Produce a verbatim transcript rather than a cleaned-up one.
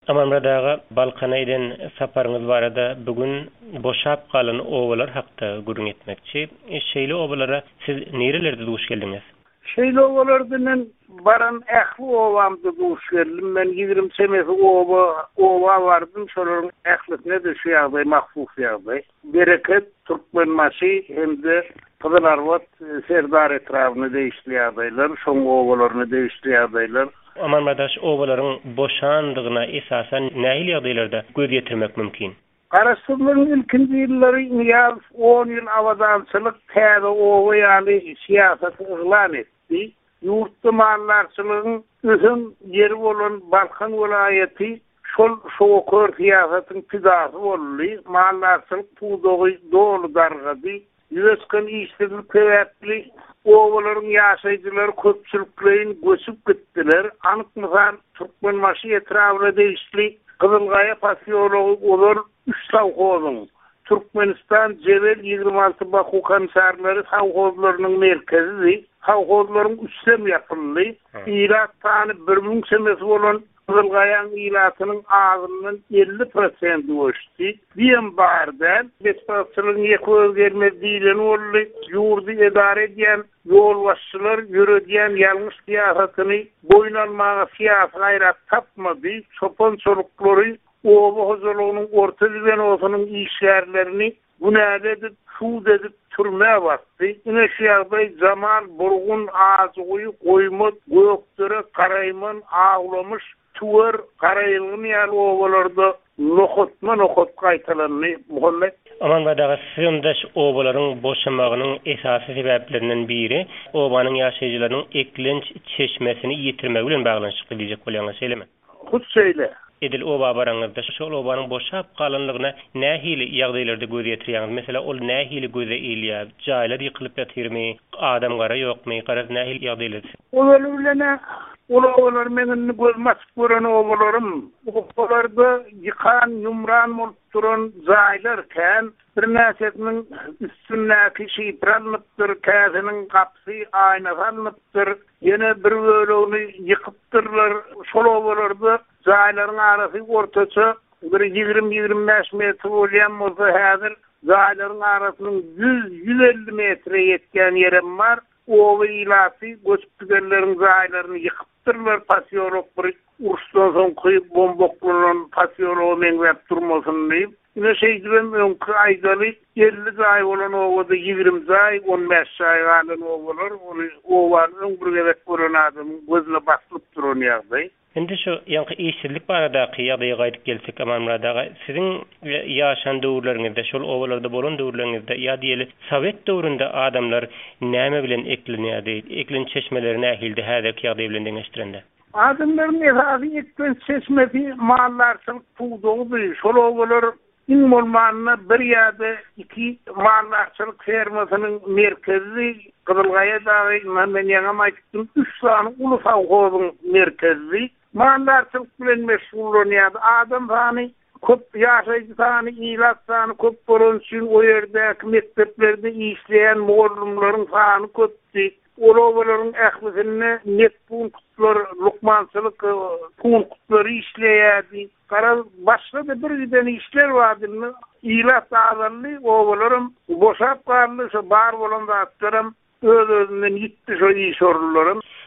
Amamradaga Balkanaydan saparınız barada bugün boşap kalan ovalar hakta gurun etmekçi. E, şeyli ovalara siz nerelerde duş geldiniz? Şeyli ovalardan baran ähli ovamda duş geldim. Ben yigirmi senesi ova ova vardım. Şoların ählisine de şu ýagdaý mahfuf ýagdaý. Bereket Türkmenmaşy hem de Kızılarvat Serdar etrafını değişli ýagdaýlar, şoň owalaryny değişli ýagdaýlar. Aman madaş ovaların boşandygyna esasen nähil ýagdaýlarda göz ýetirmek mümkin? Garaşdyrmagyň ilkinji ýyllary ýaz on ýyl awadançylyk täze owa ýaly siýasaty ýylan etdi. Ýurtda mallarçylygyň özün ýeri bolan Balkan welaýaty şol şowkör siýasatyň pidasy boldy. Mallarçylyk pudogy dolu dargady. Ýösken işleri peýäpli owalaryň ýaşaýjylary köpçüliklerin göçüp gitdiler. Anyk mysal Türkmenmaşy etrafyna değişli Kızılgaya pasiýology olar üç sawhozyň. Türkmenistan Jebel ýygrimi alty Baku komisarlary sawhozlarynyň merkezi, sawhozlaryň üstem ýapyldy. Irak tany bir ming senesi bolan Kızılgayan ilatynyň ağzyndan elli prosent öşdi. Diýen bardan bespaçylygyň ýeköz gelmez diýileni boldy. Ýurdy edare edýän ýol başçylar ýöredýän ýalňyş siýasatyny boýnalmaga siýasat gaýrat tapmady. Çopan çoluklary owa hozurlugynyň orta düzen osynyň işgärlerini günäde edip, şuud edip türmäge batdy. Ine şu ýagdaý Jamal Burgun Azygy goýmak, gökdere garaýman ağlamış tuwer garaýylgyny ýaly owalarda nokotma nokot gaýtalany Muhammed. Aman gadaga sündaş owalaryň boşamagynyň esasy sebeplerinden biri owanyň ýaşaýjylarynyň eklenç çeşmesini ýitirmek bilen baglanşykly diýjek bolýan şeýlemi? Hut söyle. Edil oba baraňyzda şol obanyň boşap galanlygyna nähili ýagdaýlarda göz ýetirýäňiz? Mesela ol nähili göze ilýär? Jaýlar ýykylyp ýatyrmy? Adam gara ýokmy? Garaz nähili ýagdaýlar? Olar bilene olar meniň gözüme gören owalarym, owalarda ýykan, ýumran bolup duran jaýlarken bir näsetiniň üstündäki şypranlypdyr, käsiniň gapsy aýnalanlypdyr, ýene bir bölegi ýykypdyrlar. Şol owalarda jaýlaryň arasy ortaça bir ýygrimi ýygrimi beş metr bolýan bolsa häzir jaýlaryň arasynyň yüz yüz elli metre ýetgen ýerim bar. Owa ilaty göçüp gidenleriň jaýlaryny ýykypdyrlar. Pasiýolog bir urusdan soň kyýyp bomboklanan pasiýolog meňzep durmasyn diýip. Ine şeýdilen öňkü aýdaly elli jaý bolan owada ýygrimi jaý, on beş jaý galan owalar, ony owanyň bir gebek gören adamyň gözüne basylyp duran ýagdaý. Indi şu ýanky işçilik barada ýagdaýa gaýdyp gelsek, Amamradaga siziň ýaşan döwürleriňizde, şol owalarda bolan döwürleriňizde ýa diýeli Sowet döwründe adamlar näme bilen eklenýärdi? Eklen çeşmelerini ähildi häzirki ýagdaý bilen deňeşdirende. Adamlaryň esasy eklen çeşmesi mallarçylyk puwdogy, şol owalar in bolmanyna bir ýerde iki mallarçylyk fermasynyň merkezi Kızılgaya dagy men ýa-da aýtdym üç sany uly sawhozyň merkezi. Mallarçylyk bilen meşgullanýar adam sany köp, ýaşaýjy sany, ilat sany köp bolan üçin o ýerdäki mekteplerde işleýän muallimlaryň sany köpdi. Olawlaryň ählisine net punktlar, lukmançylyk punktları işleýärdi. Karal başga da bir giden işler bardymy? Ilat azanly owalarym boşap garly, bar bolanda atlarym öz-özünden gitti şo iş orlarym.